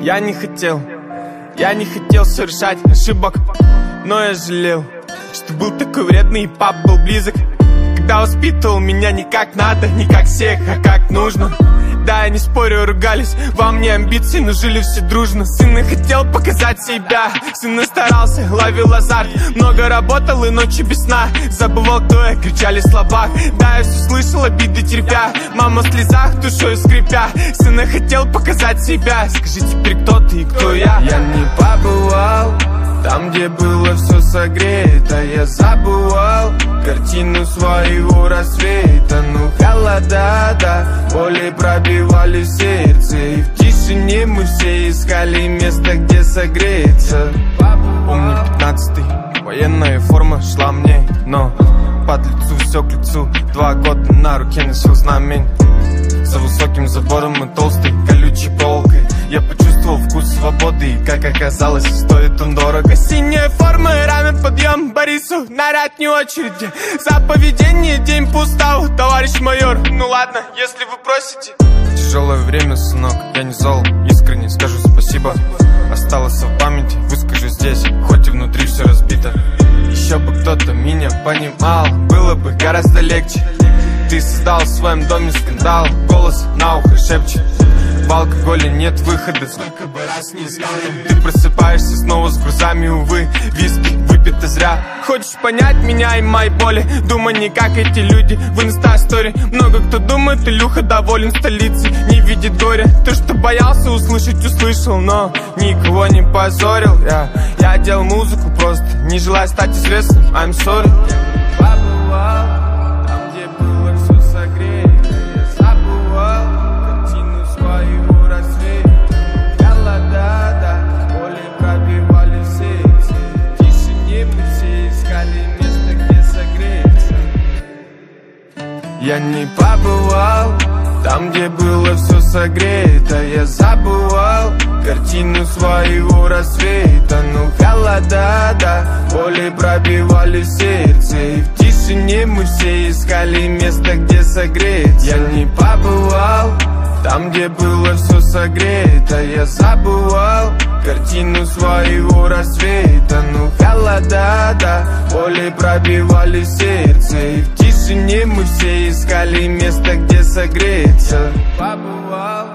Я не хотел совершать ошибок, но я жалел, что был такой вредный, и пап был близок, когда воспитывал меня не как надо, не как всех, а как нужно. Да, я не спорю, ругались, во мне амбиции, но жили все дружно. Сын хотел показать себя, сын старался, ловил азарт, много работал и ночи без сна, забывал, кто я, кричали в словах. Да, я все слышал, обиды терпя, мама в слезах, душой скрипя. Сын хотел показать себя, скажи теперь, кто ты и кто я. Я не побывал там, где было все согрето, я забывал картину своего рассвета. Ну холода, да, боли пробивали в сердце, и в тишине мы все искали место, где согреться. Помню 15-й, военная форма шла мне, но под лицу все к лицу. 2 года на руке носил знамень, за высоким забором и толстой колючей проволокой. Я почувствовал вкус свободы, и, как оказалось, стоит он дорого. Синяя форма и рано подъем Борису, наряд не очереди. За поведение день по уставу, товарищ майор. Ну ладно, если вы просите. Тяжелое время, сынок, я не зол, искренне скажу спасибо. Осталось в памяти, выскажу здесь, хоть и внутри все разбито. Еще бы кто-то меня понимал, было бы гораздо легче. Ты создал в своем доме скандал, голос на ухо шепчет: в алкоголе нет выхода, сколько бы раз не искал. Ты просыпаешься снова с грузами, увы, виски выпито зря. Хочешь понять меня и мои боли? Думай не как эти люди в инста-сторе. Много кто думает, Илюха доволен столицей, не видит горя. То, что боялся услышать, услышал, но никого не позорил. Я делал музыку просто, не желая стать известным, I'm sorry. Я не побывал там, где было все согрето, я забывал картину своего рассвета. Ну холода, да, боли пробивали в сердце, и в тишине мы все искали место, где согреться. Я не побывал там, где было все согрето, я забывал картину своего рассвета. Ну холода, да, боли пробивали в сердце, и в тишине мы все искали место, где согреться. Побывал